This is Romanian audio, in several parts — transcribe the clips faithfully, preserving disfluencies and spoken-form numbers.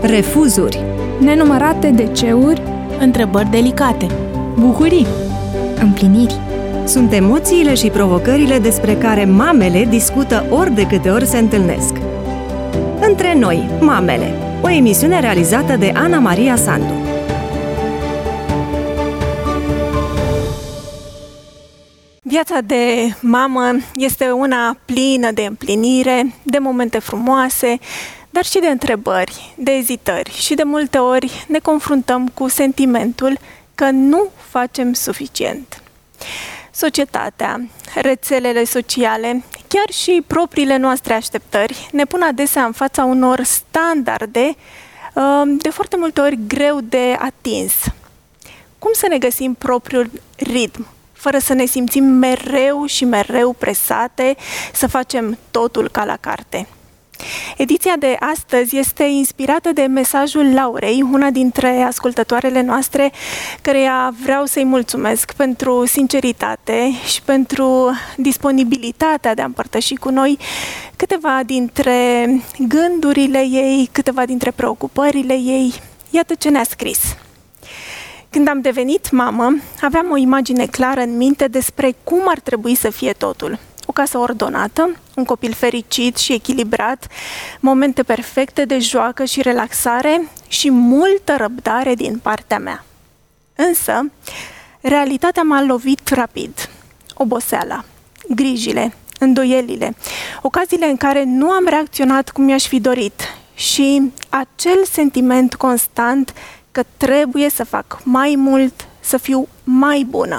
refuzuri, nenumărate deceuri, întrebări delicate, bucurii, împliniri. Sunt emoțiile și provocările despre care mamele discută ori de câte ori se întâlnesc. Între noi, mamele, o emisiune realizată de Ana Maria Sandu. Viața de mamă este una plină de împlinire, de momente frumoase, dar și de întrebări, de ezitări și de multe ori ne confruntăm cu sentimentul că nu facem suficient. Societatea, rețelele sociale, chiar și propriile noastre așteptări ne pun adesea în fața unor standarde de foarte multe ori greu de atins. Cum să ne găsim propriul ritm, fără să ne simțim mereu și mereu presate să facem totul ca la carte? Ediția de astăzi este inspirată de mesajul Laurei, una dintre ascultătoarele noastre, căreia vreau să-i mulțumesc pentru sinceritate și pentru disponibilitatea de a împărtăși cu noi câteva dintre gândurile ei, câteva dintre preocupările ei. Iată ce ne-a scris. Când am devenit mamă, aveam o imagine clară în minte despre cum ar trebui să fie totul. O casă ordonată, un copil fericit și echilibrat, momente perfecte de joacă și relaxare și multă răbdare din partea mea. Însă, realitatea m-a lovit rapid. Oboseala, grijile, îndoielile, ocaziile în care nu am reacționat cum mi-aș fi dorit și acel sentiment constant că trebuie să fac mai mult, să fiu mai bună.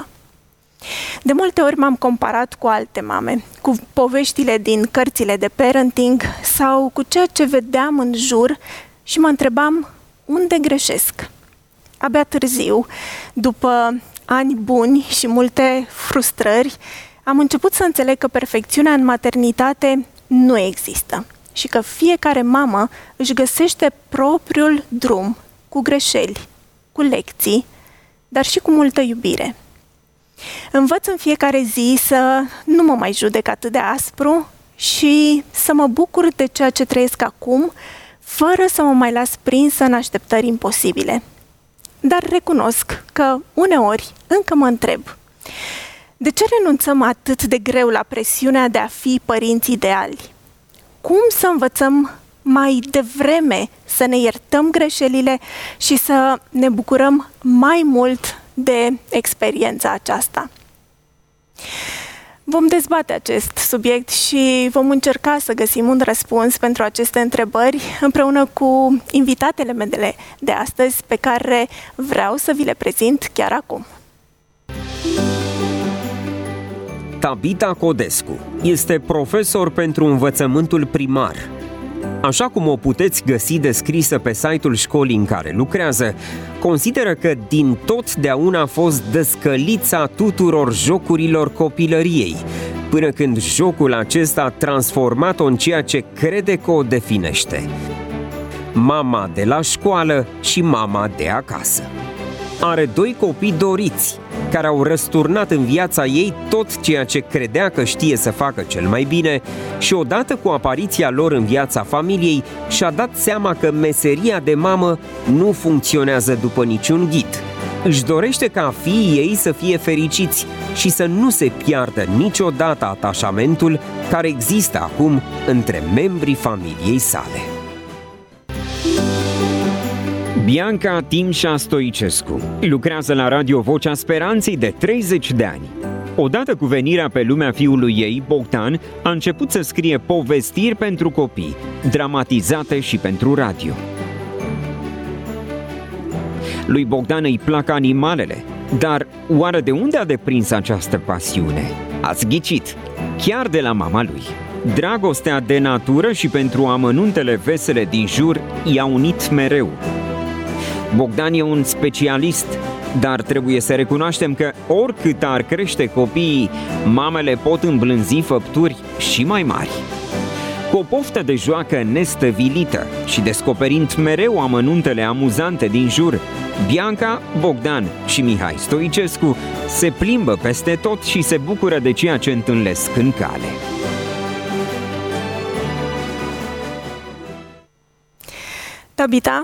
De multe ori m-am comparat cu alte mame, cu poveștile din cărțile de parenting sau cu ceea ce vedeam în jur și mă întrebam unde greșesc. Abia târziu, după ani buni și multe frustrări, am început să înțeleg că perfecțiunea în maternitate nu există și că fiecare mamă își găsește propriul drum, cu greșeli, cu lecții, dar și cu multă iubire. Învăț în fiecare zi să nu mă mai judec atât de aspru și să mă bucur de ceea ce trăiesc acum, fără să mă mai las prinsă în așteptări imposibile. Dar recunosc că uneori încă mă întreb, de ce renunțăm atât de greu la presiunea de a fi părinți ideali? Cum să învățăm mai devreme să ne iertăm greșelile și să ne bucurăm mai mult de experiența aceasta? Vom dezbate acest subiect și vom încerca să găsim un răspuns pentru aceste întrebări împreună cu invitatele mele de astăzi, pe care vreau să vi le prezint chiar acum. Tabita Codescu este profesor pentru învățământul primar. Așa cum o puteți găsi descrisă pe site-ul școlii în care lucrează, consideră că din totdeauna a fost dăscălița tuturor jocurilor copilăriei, până când jocul acesta a transformat-o în ceea ce crede că o definește: mama de la școală și mama de acasă. Are doi copii doriți, care au răsturnat în viața ei tot ceea ce credea că știe să facă cel mai bine și odată cu apariția lor în viața familiei și-a dat seama că meseria de mamă nu funcționează după niciun ghid. Își dorește ca fiii ei să fie fericiți și să nu se piardă niciodată atașamentul care există acum între membrii familiei sale. Bianca Timșa Stoicescu lucrează la Radio Vocea Speranței de treizeci de ani. Odată cu venirea pe lumea fiului ei, Bogdan, a început să scrie povestiri pentru copii, dramatizate și pentru radio. Lui Bogdan îi plac animalele, dar oare de unde a deprins această pasiune? Ați ghicit, chiar de la mama lui. Dragostea de natură și pentru amănuntele vesele din jur i-a unit mereu. Bogdan e un specialist, dar trebuie să recunoaștem că oricât ar crește copiii, mamele pot îmblânzi făpturi și mai mari. Cu o poftă de joacă nestăvilită și descoperind mereu amănuntele amuzante din jur, Bianca, Bogdan și Mihai Stoicescu se plimbă peste tot și se bucură de ceea ce întâlnesc în cale. Tabita,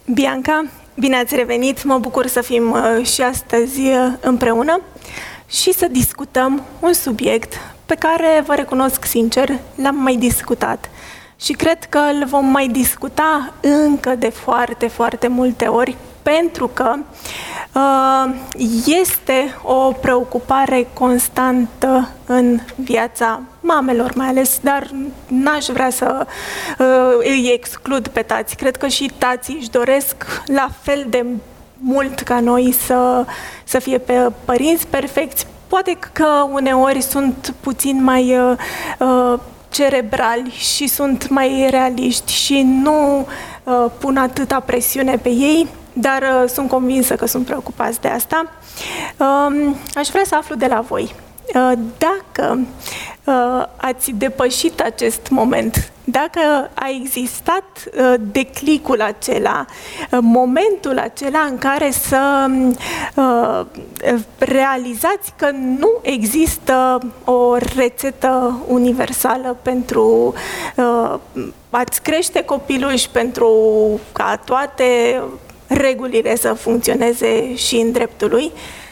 Bianca, bine ați revenit! Mă bucur să fim și astăzi împreună și să discutăm un subiect pe care, vă recunosc sincer, l-am mai discutat. Și cred că îl vom mai discuta încă de foarte, foarte multe ori, pentru că uh, este o preocupare constantă în viața mamelor, mai ales, dar n-aș vrea să uh, îi exclud pe tați. Cred că și tații își doresc la fel de mult ca noi să, să fie pe părinți perfecți. Poate că uneori sunt puțin mai uh, uh, cerebrali și sunt mai realiști și nu uh, pun atâta presiune pe ei, dar uh, sunt convinsă că sunt preocupați de asta. Uh, aș vrea să aflu de la voi. Uh, dacă uh, ați depășit acest moment, dacă a existat uh, declicul acela, uh, momentul acela în care să uh, realizați că nu există o rețetă universală pentru uh, a-ți crește copilul și pentru ca toate regulile să funcționeze și în dreptul lui?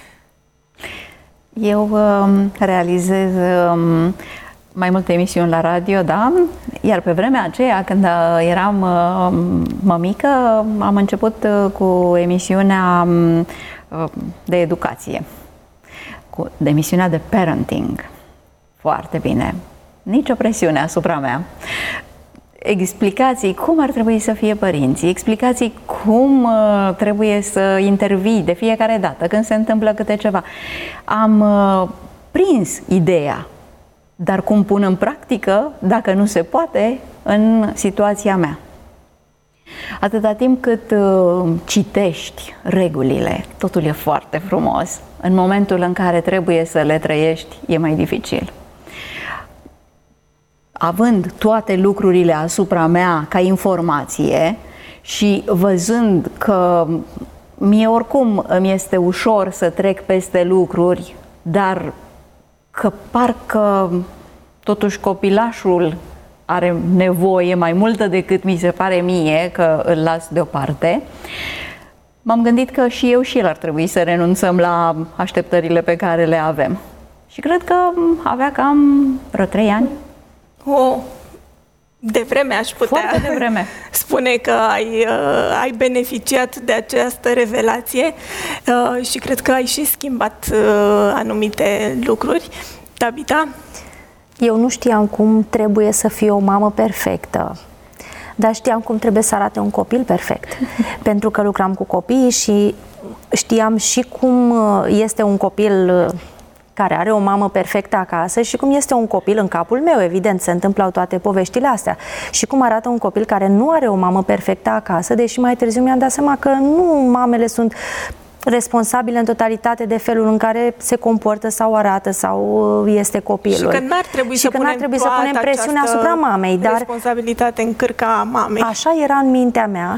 Eu um, realizez um, mai multe emisiuni la radio, da? Iar pe vremea aceea, când eram uh, mămică, am început uh, cu emisiunea uh, de educație, cu de emisiunea de parenting. Foarte bine. Nicio presiune asupra mea. Explicații cum ar trebui să fie părinții, explicații cum uh, trebuie să intervii de fiecare dată când se întâmplă câte ceva. Am uh, prins ideea, dar cum pun în practică, dacă nu se poate, în situația mea. Atâta timp cât uh, citești regulile, totul e foarte frumos. În momentul în care trebuie să le trăiești, e mai dificil. Având toate lucrurile asupra mea ca informație și văzând că mie oricum îmi este ușor să trec peste lucruri, dar că parcă totuși copilașul are nevoie mai multă decât mi se pare mie că îl las deoparte, m-am gândit că și eu și el ar trebui să renunțăm la așteptările pe care le avem. Și cred că avea cam vreo trei ani. O, de vreme aș putea Foarte de vreme. spune că ai, uh, ai beneficiat de această revelație uh, și cred că ai și schimbat uh, anumite lucruri. Tabita? Eu nu știam cum trebuie să fie o mamă perfectă, dar știam cum trebuie să arate un copil perfect. Pentru că lucram cu copiii și știam și cum este un copil care are o mamă perfectă acasă și cum este un copil în capul meu, evident, se întâmplau toate poveștile astea. Și cum arată un copil care nu are o mamă perfectă acasă, deși mai târziu mi-am dat seama că nu mamele sunt responsabile în totalitate de felul în care se comportă sau arată sau este copilul. Și că n-ar trebui, și să, că punem n-ar trebui să punem presiune asupra mamei, dar responsabilitate în cârca mamei. Așa era în mintea mea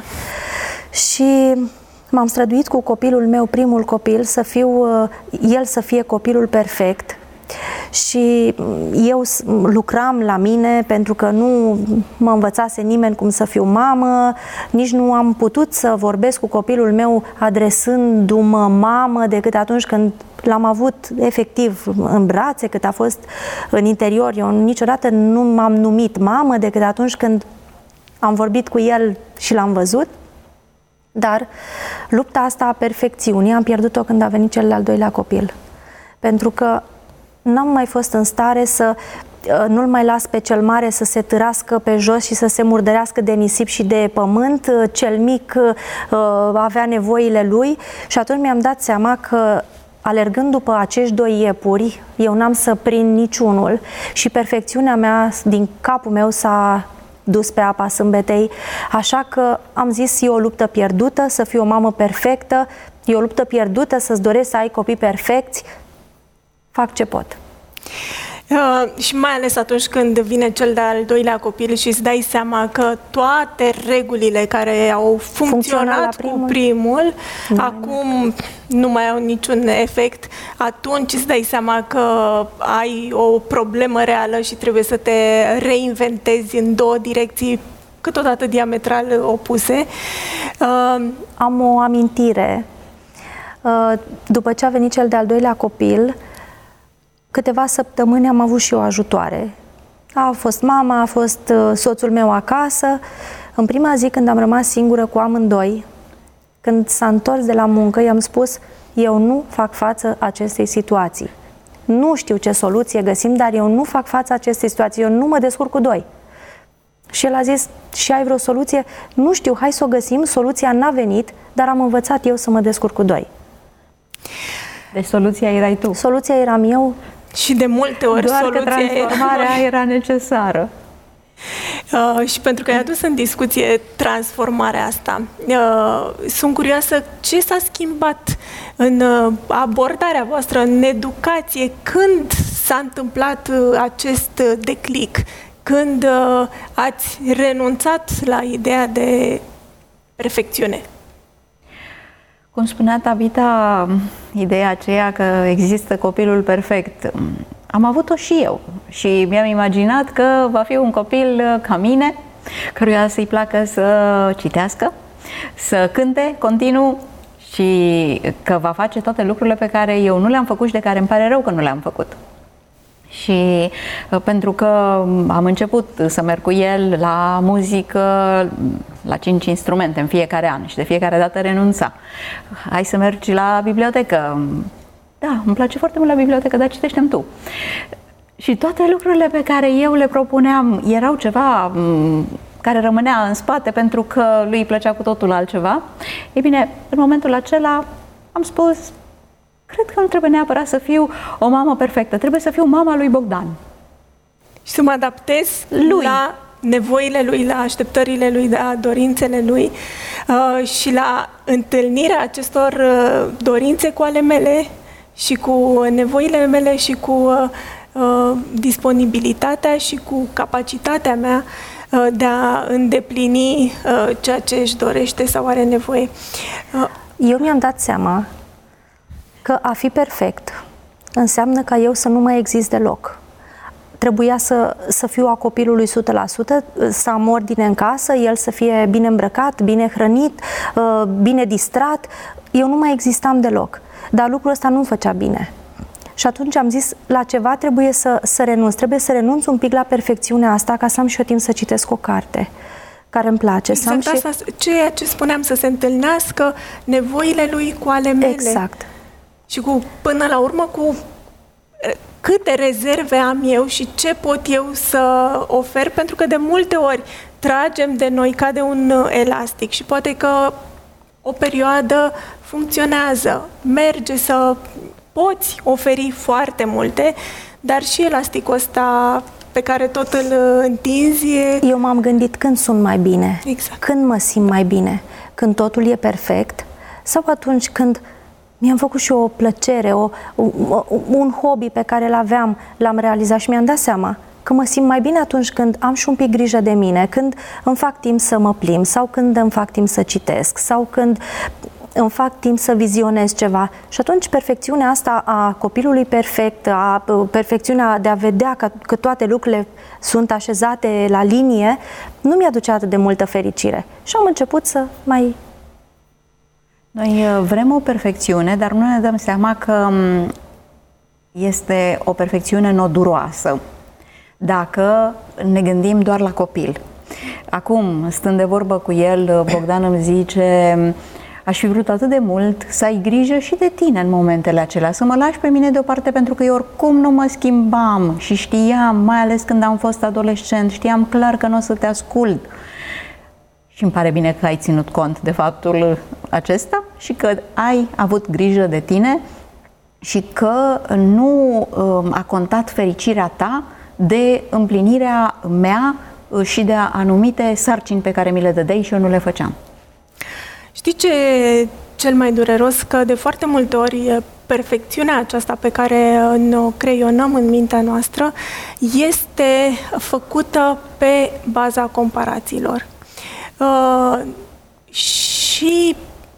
și m-am străduit cu copilul meu, primul copil, să fiu, el să fie copilul perfect. Și eu lucram la mine pentru că nu mă învățase nimeni cum să fiu mamă, nici nu am putut să vorbesc cu copilul meu adresându-mă mamă decât atunci când l-am avut efectiv în brațe, cât a fost în interior. Eu niciodată nu m-am numit mamă decât atunci când am vorbit cu el și l-am văzut. Dar lupta asta a perfecțiunii am pierdut-o când a venit cel de-al doilea copil. Pentru că n-am mai fost în stare să nu-l mai las pe cel mare să se târască pe jos și să se murdărească de nisip și de pământ. Cel mic uh, avea nevoile lui și atunci mi-am dat seama că alergând după acești doi iepuri, eu n-am să prind niciunul și perfecțiunea mea din capul meu s-a dus pe apa sâmbetei, așa că am zis, e o luptă pierdută să fiu o mamă perfectă, e o luptă pierdută să-ți dorești să ai copii perfecți, fac ce pot. Uh, și mai ales atunci când vine cel de-al doilea copil și îți dai seama că toate regulile care au funcționat primul. cu primul, nu acum nu mai au niciun efect, atunci îți dai seama că ai o problemă reală și trebuie să te reinventezi în două direcții câteodată diametral opuse. Uh, Am o amintire. Uh, după ce a venit cel de-al doilea copil, câteva săptămâni am avut și eu ajutoare. A fost mama, a fost uh, soțul meu acasă. În prima zi, când am rămas singură cu amândoi, când s-a întors de la muncă, i-am spus: eu nu fac față acestei situații. Nu știu ce soluție găsim, dar eu nu fac față acestei situații, eu nu mă descurc cu doi. Și el a zis: și ai vreo soluție? Nu știu, hai să o găsim, soluția n-a venit, dar am învățat eu să mă descurc cu doi. Deci soluția erai tu. Soluția eram eu. Și de multe ori doar soluția că transformarea era... era necesară. Uh, și pentru că ai adus în discuție transformarea asta, uh, sunt curioasă ce s-a schimbat în uh, abordarea voastră, în educație, când s-a întâmplat uh, acest declic, când uh, ați renunțat la ideea de perfecțiune. Cum spunea Tabita, ideea aceea că există copilul perfect, am avut-o și eu și mi-am imaginat că va fi un copil ca mine, căruia să-i placă să citească, să cânte continuu și că va face toate lucrurile pe care eu nu le-am făcut și de care îmi pare rău că nu le-am făcut. Și pentru că am început să merg cu el la muzică, la cinci instrumente în fiecare an și de fiecare dată renunța. Hai să mergi la bibliotecă. Da, îmi place foarte mult la bibliotecă, dar citește-mi tu. Și toate lucrurile pe care eu le propuneam erau ceva care rămânea în spate pentru că lui îi plăcea cu totul altceva. Ei bine, în momentul acela am spus: cred că nu trebuie neapărat să fiu o mamă perfectă, trebuie să fiu mama lui Bogdan. Și să mă adaptez lui, la nevoile lui, la așteptările lui, la dorințele lui uh, și la întâlnirea acestor uh, dorințe cu ale mele și cu nevoile mele și cu uh, uh, disponibilitatea și cu capacitatea mea uh, de a îndeplini uh, ceea ce își dorește sau are nevoie. Uh, Eu mi-am dat seama că a fi perfect înseamnă ca eu să nu mai exist deloc. Trebuia să, să fiu a copilului o sută la sută, să am ordine în casă, el să fie bine îmbrăcat, bine hrănit, bine distrat. Eu nu mai existam deloc. Dar lucrul ăsta nu-mi făcea bine. Și atunci am zis, la ceva trebuie să, să renunț. Trebuie să renunț un pic la perfecțiunea asta ca să am și eu timp să citesc o carte care îmi place. Exact să am asta, și... ceea ce spuneam, să se întâlnească nevoile lui cu ale mele. Exact. Și cu, până la urmă, cu câte rezerve am eu și ce pot eu să ofer, pentru că de multe ori tragem de noi ca de un elastic și poate că o perioadă funcționează, merge să poți oferi foarte multe, dar și elasticul ăsta pe care tot îl întinzi... Eu m-am gândit când sunt mai bine, exact. Când mă simt mai bine, când totul e perfect sau atunci când mi-am făcut și o plăcere, o, un hobby pe care l-aveam, l-am realizat și mi-am dat seama că mă simt mai bine atunci când am și un pic grijă de mine, când îmi fac timp să mă plimb sau când îmi fac timp să citesc sau când îmi fac timp să vizionez ceva. Și atunci perfecțiunea asta a copilului perfect, a perfecțiunea de a vedea că, că toate lucrurile sunt așezate la linie, nu mi-aducea atât de multă fericire. Și am început să mai... Noi vrem o perfecțiune, dar nu ne dăm seama că este o perfecțiune noduroasă dacă ne gândim doar la copil. Acum, stând de vorbă cu el, Bogdan îmi zice: aș fi vrut atât de mult să ai grijă și de tine în momentele acelea, să mă lași pe mine deoparte, pentru că eu oricum nu mă schimbam și știam, mai ales când am fost adolescent, știam clar că nu o să te ascult. Și îmi pare bine că ai ținut cont de faptul acesta și că ai avut grijă de tine și că nu a contat fericirea ta de împlinirea mea și de anumite sarcini pe care mi le dădeai și eu nu le făceam. Știi ce e cel mai dureros? Că de foarte multe ori perfecțiunea aceasta pe care o creionăm în mintea noastră este făcută pe baza comparațiilor. Uh, și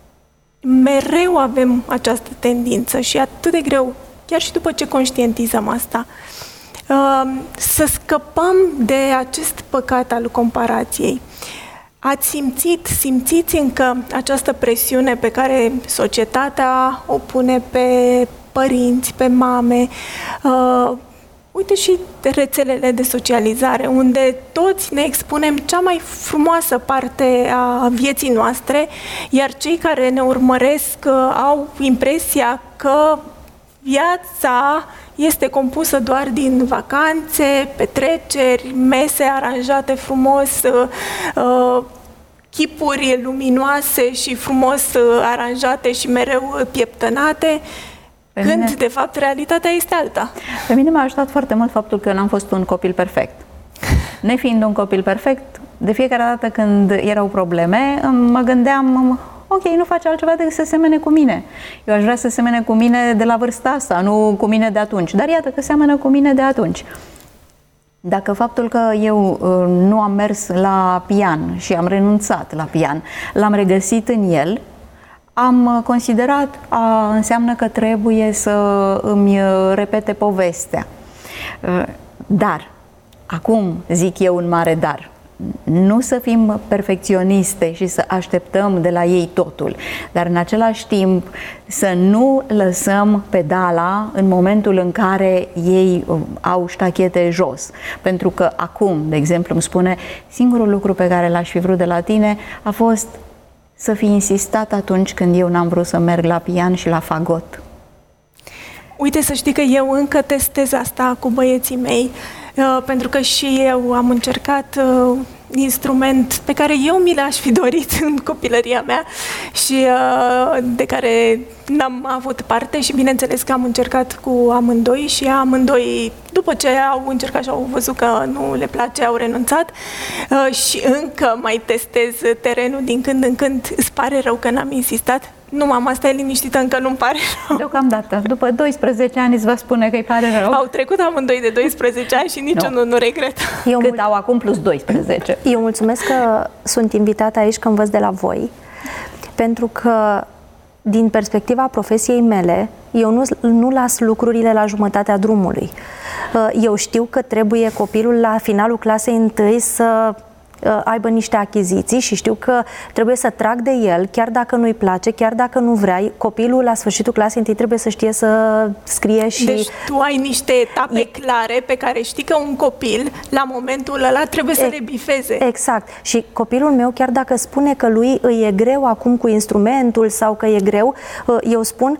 mereu avem această tendință și atât de greu, chiar și după ce conștientizăm asta, uh, să scăpăm de acest păcat al comparației. ați simțit, simțiți încă această presiune pe care societatea o pune pe părinți, pe mame, uh, uite și rețelele de socializare, unde toți ne expunem cea mai frumoasă parte a vieții noastre, iar cei care ne urmăresc uh, au impresia că viața este compusă doar din vacanțe, petreceri, mese aranjate frumos, uh, chipuri luminoase și frumos uh, aranjate și mereu pieptănate, pe când, mine, de fapt, realitatea este alta. Pe mine m-a ajutat foarte mult faptul că n-am fost un copil perfect. Nefiind un copil perfect, de fiecare dată când erau probleme, mă gândeam, ok, nu face altceva decât să semene cu mine. Eu aș vrea să semene cu mine de la vârsta asta, nu cu mine de atunci. Dar iată că seamănă cu mine de atunci. Dacă faptul că eu uh, nu am mers la pian și am renunțat la pian, l-am regăsit în el, am considerat, a, înseamnă că trebuie să îmi repete povestea. Dar, acum zic eu un mare dar, nu să fim perfecționiste și să așteptăm de la ei totul, dar în același timp să nu lăsăm pedala în momentul în care ei au ștachete jos. Pentru că acum, de exemplu, îmi spune, singurul lucru pe care l-aș fi vrut de la tine a fost să fi insistat atunci când eu n-am vrut să merg la pian și la fagot. Uite, să știi că eu încă testez asta cu băieții mei, uh, pentru că și eu am încercat uh, instrument pe care eu mi l-aș fi dorit în copilăria mea și uh, de care n-am avut parte și bineînțeles că am încercat cu amândoi și amândoi, după ce au încercat și au văzut că nu le place, au renunțat uh, și încă mai testez terenul din când în când. Îți pare rău că n-am insistat? Nu, mama, stai liniștită, încă nu-mi pare rău. Deocamdată, după doisprezece ani îți va spune că îi pare rău. Au trecut amândoi de doisprezece ani și niciunul nu, nu regret. Eu Cât au acum plus doisprezece. Eu mulțumesc că sunt invitată aici, că învăț de la voi, pentru că din perspectiva profesiei mele, eu nu, nu las lucrurile la jumătatea drumului. Eu știu că trebuie copilul la finalul clasei întâi să aibă niște achiziții și știu că trebuie să trag de el, chiar dacă nu-i place, chiar dacă nu vrea. Copilul la sfârșitul clasei întâi trebuie să știe să scrie și... Deci tu ai niște etape e... clare pe care știi că un copil la momentul ăla trebuie să e... le bifeze. Exact. Și copilul meu, chiar dacă spune că lui îi e greu acum cu instrumentul sau că e greu, eu spun,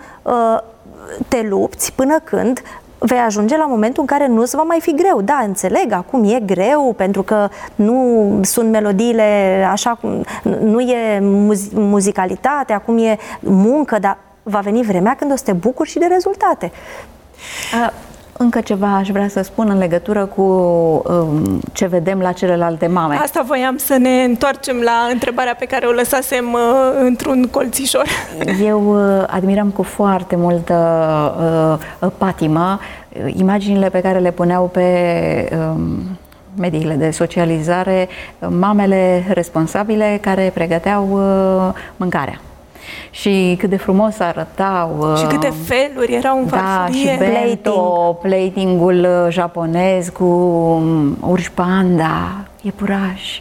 te lupți până când vei ajunge la momentul în care nu-ți va mai fi greu. Da, înțeleg, acum e greu pentru că nu sunt melodiile așa, nu e muz- muzicalitate, acum e muncă, dar va veni vremea când o să te bucuri și de rezultate. A, încă ceva aș vrea să spun în legătură cu um, ce vedem la celelalte mame. Asta voiam să ne întoarcem la întrebarea pe care o lăsasem uh, într-un colțișor. Eu uh, admiram cu foarte multă uh, patimă uh, imaginile pe care le puneau pe uh, mediile de socializare uh, mamele responsabile care pregăteau uh, mâncarea. Și cât de frumos arătau. Și câte feluri erau în farfurie. Da, și bento, plating-ul japonez cu urși panda, iepurași.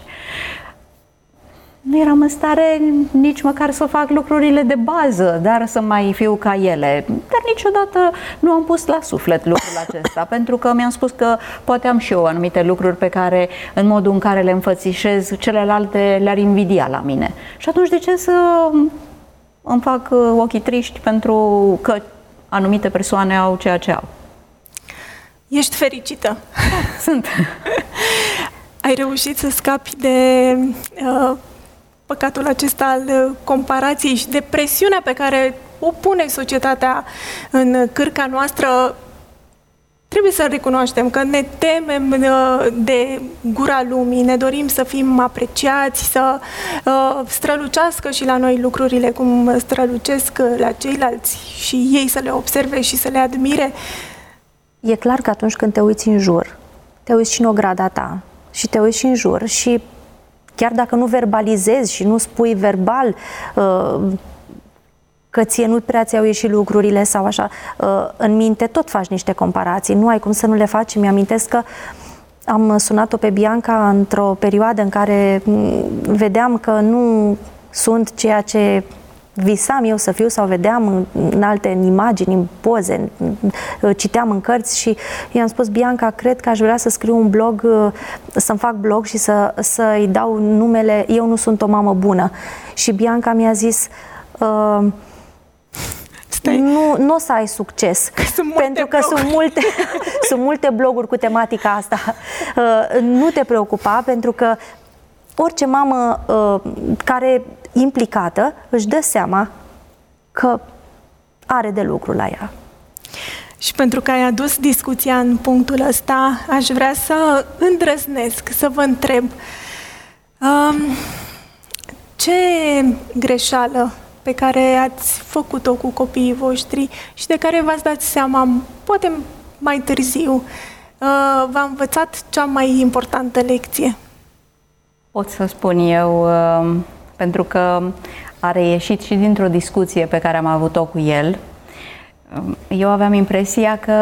Nu eram în stare nici măcar să fac lucrurile de bază, dar să mai fiu ca ele. Dar niciodată nu am pus la suflet lucrul acesta, pentru că mi-am spus că poate am și eu anumite lucruri pe care, în modul în care le înfățișez, celelalte le-ar invidia la mine. Și atunci de ce să îmi fac ochii triști pentru că anumite persoane au ceea ce au? Ești fericită. Sunt. Ai reușit să scapi de uh, păcatul acesta al comparației și de presiunea pe care o pune societatea în cârca noastră. Trebuie să recunoaștem că ne temem de gura lumii, ne dorim să fim apreciați, să uh, strălucească și la noi lucrurile cum strălucesc la ceilalți și ei să le observe și să le admire. E clar că atunci când te uiți în jur, te uiți și în ograda ta și te uiți și în jur și chiar dacă nu verbalizezi și nu spui verbal uh, că ție nu prea ți-au ieșit lucrurile sau așa, în minte tot faci niște comparații, nu ai cum să nu le faci. Mi-amintesc că am sunat-o pe Bianca într-o perioadă în care vedeam că nu sunt ceea ce visam eu să fiu sau vedeam în, în alte în imagini, în poze, în, citeam în cărți și i-am spus: Bianca, cred că aș vrea să scriu un blog, să-mi fac blog și să, să-i dau numele Eu nu sunt o mamă bună. Și Bianca mi-a zis: uh, nu, nu o să ai succes, pentru că sunt multe, sunt multe bloguri cu tematica asta. Uh, nu te preocupa, pentru că orice mamă uh, care e implicată își dă seama că are de lucru la ea. Și pentru că ai adus discuția în punctul ăsta, aș vrea să îndrăznesc, să vă întreb um, ce greșeală pe care ați făcut-o cu copiii voștri și de care v-ați dat seama, poate mai târziu, uh, v-a învățat cea mai importantă lecție? Pot să spun eu, pentru că a reieșit și dintr-o discuție pe care am avut-o cu el. Eu aveam impresia că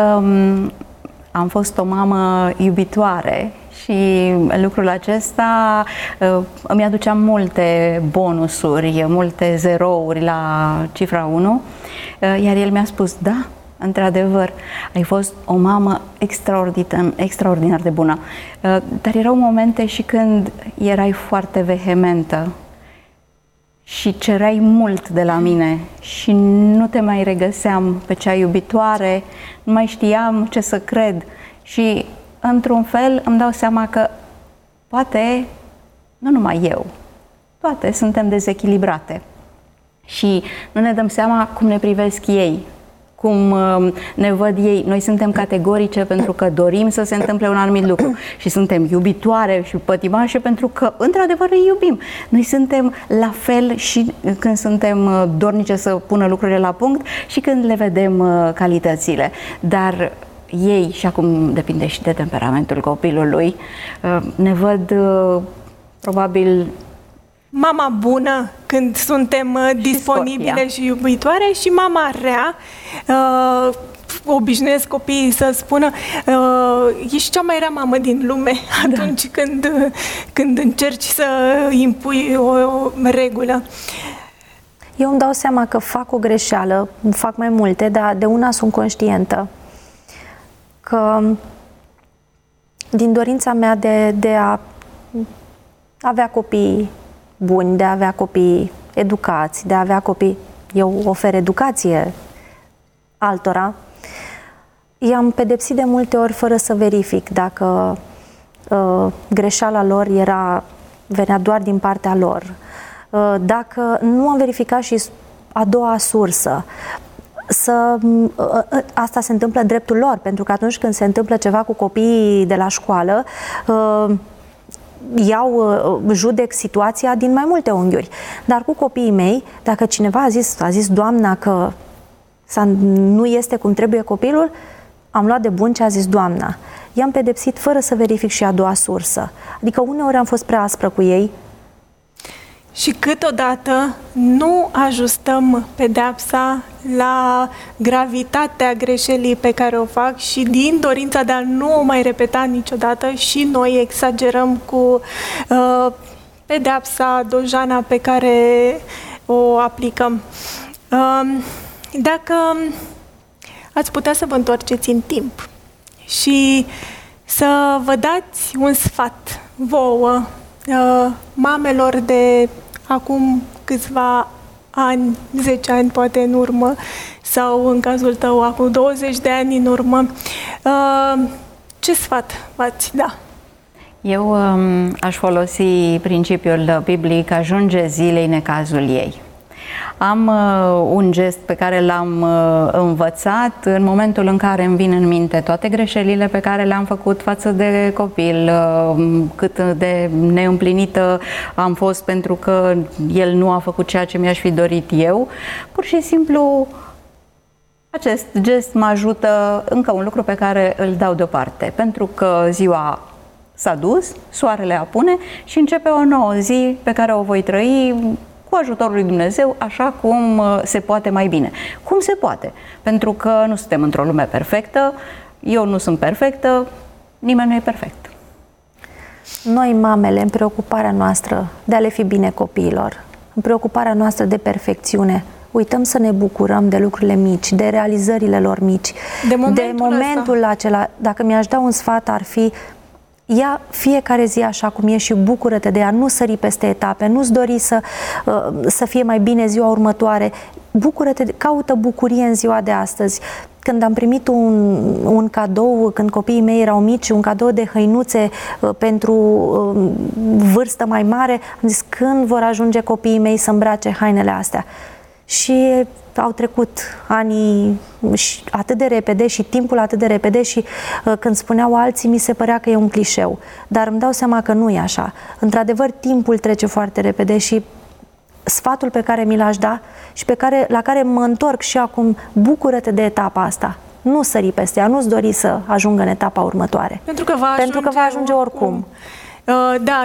am fost o mamă iubitoare și lucrul acesta îmi aducea multe bonusuri, multe zerouri la cifra unu, iar el mi-a spus: da, într-adevăr, ai fost o mamă extraordinar, extraordinar de bună. Dar erau momente și când erai foarte vehementă și cereai mult de la mine și nu te mai regăseam pe cea iubitoare, nu mai știam ce să cred și, într-un fel, îmi dau seama că poate, nu numai eu, toate suntem dezechilibrate și nu ne dăm seama cum ne privesc ei, cum ne văd ei. Noi suntem categorice pentru că dorim să se întâmple un anumit lucru și suntem iubitoare și pătimașe pentru că, într-adevăr, îi iubim. Noi suntem la fel și când suntem dornice să pună lucrurile la punct și când le vedem calitățile. Dar ei, și acum depinde și de temperamentul copilului, ne văd probabil mama bună când suntem uh, disponibile Sophia. Și iubitoare și mama rea. Uh, obișnuiesc copiii să spună: uh, ești cea mai rea mamă din lume atunci da. când, uh, când încerci să impui o, o regulă. Eu îmi dau seama că fac o greșeală, fac mai multe, dar de una sunt conștientă. Că din dorința mea de, de a avea copii buni, de a avea copii educați, de a avea copii... Eu ofer educație altora. I-am pedepsit de multe ori fără să verific dacă uh, greșeala lor era, venea doar din partea lor. Uh, dacă nu am verificat și a doua sursă, să, uh, asta se întâmplă în dreptul lor, pentru că atunci când se întâmplă ceva cu copiii de la școală, uh, iau, judec situația din mai multe unghiuri. Dar cu copiii mei, dacă cineva a zis, a zis doamna că nu este cum trebuie copilul, am luat de bun ce a zis doamna. I-am pedepsit fără să verific și a doua sursă. Adică uneori am fost prea aspră cu ei. Și câteodată nu ajustăm pedeapsa la gravitatea greșelii pe care o fac și din dorința de a nu o mai repeta niciodată și noi exagerăm cu uh, pedeapsa, dojana pe care o aplicăm. Uh, dacă ați putea să vă întoarceți în timp și să vă dați un sfat vouă, uh, mamelor de acum câțiva ani, zece ani poate în urmă, sau în cazul tău acum douăzeci de ani în urmă, uh, ce sfat v-ați da? Eu um, aș folosi principiul biblic: ajunge zilei necazul ei. Am uh, un gest pe care l-am uh, învățat în momentul în care îmi vin în minte toate greșelile pe care le-am făcut față de copil, uh, cât de neîmplinită am fost pentru că el nu a făcut ceea ce mi-aș fi dorit eu. Pur și simplu acest gest mă ajută, încă un lucru pe care îl dau deoparte, pentru că ziua s-a dus, soarele apune și începe o nouă zi pe care o voi trăi cu ajutorul lui Dumnezeu, așa cum se poate mai bine. Cum se poate? Pentru că nu suntem într-o lume perfectă, eu nu sunt perfectă, nimeni nu e perfect. Noi, mamele, în preocuparea noastră de a le fi bine copiilor, în preocuparea noastră de perfecțiune, uităm să ne bucurăm de lucrurile mici, de realizările lor mici. De momentul, de momentul acela, dacă mi-aș da un sfat, ar fi: ia fiecare zi așa cum e și bucură-te de ea, nu sări peste etape, nu-ți dori să, să fie mai bine ziua următoare. Bucură-te, caută bucurie în ziua de astăzi. Când am primit un, un cadou, când copiii mei erau mici, un cadou de hăinuțe uh, pentru uh, vârstă mai mare, am zis: când vor ajunge copiii mei să îmbrace hainele astea? Și au trecut anii atât de repede și timpul atât de repede și uh, când spuneau alții, mi se părea că e un clișeu. Dar îmi dau seama că nu e așa. Într-adevăr, timpul trece foarte repede și sfatul pe care mi l-aș da și pe care, la care mă întorc și acum: bucură-te de etapa asta. Nu sări peste ea, nu-ți dori să ajungă în etapa următoare. Pentru că va ajunge, Pentru că va ajunge oricum. oricum. Uh, da,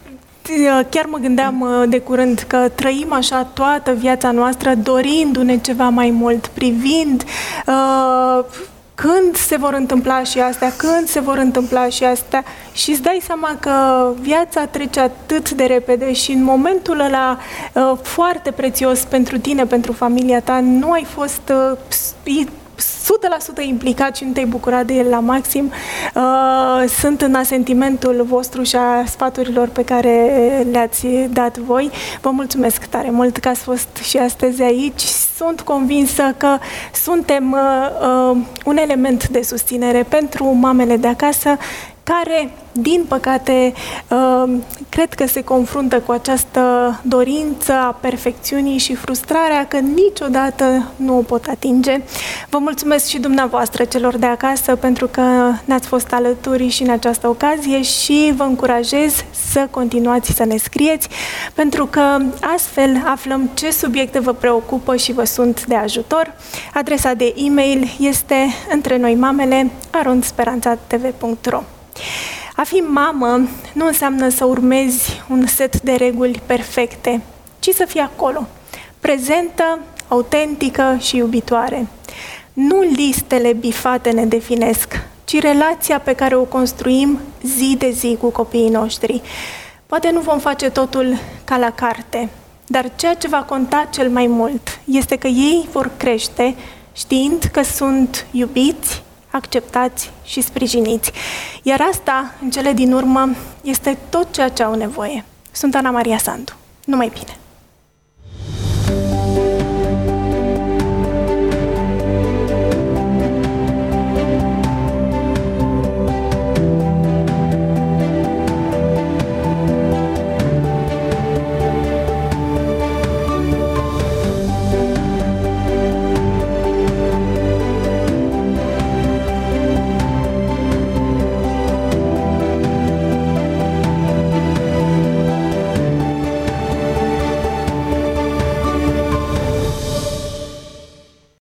chiar mă gândeam uh, de curând că trăim așa toată viața noastră dorindu-ne ceva mai mult, privind uh, când se vor întâmpla și astea, când se vor întâmpla și astea, și îți dai seama că viața trece atât de repede și în momentul ăla uh, foarte prețios pentru tine, pentru familia ta, nu ai fost uh, o sută la sută implicat și nu te-ai bucurat de el la maxim. Uh, sunt în asentimentul vostru și a sfaturilor pe care le-ați dat voi. Vă mulțumesc tare mult că ați fost și astăzi aici. Sunt convinsă că suntem uh, uh, un element de susținere pentru mamele de acasă care, din păcate, uh, cred că se confruntă cu această dorință a perfecțiunii și frustrarea că niciodată nu o pot atinge. Vă mulțumesc și dumneavoastră, celor de acasă, pentru că ne-ați fost alături și în această ocazie și vă încurajez să continuați să ne scrieți, pentru că astfel aflăm ce subiecte vă preocupă și vă sunt de ajutor. Adresa de e-mail este întrenoimamele arond speranța t v punct r o. A fi mamă nu înseamnă să urmezi un set de reguli perfecte, ci să fii acolo, prezentă, autentică și iubitoare. Nu listele bifate ne definesc, ci relația pe care o construim zi de zi cu copiii noștri. Poate nu vom face totul ca la carte, dar ceea ce va conta cel mai mult este că ei vor crește știind că sunt iubiți, acceptați și sprijiniți. Iar asta, în cele din urmă, este tot ceea ce au nevoie. Sunt Ana Maria Sandu. Numai bine!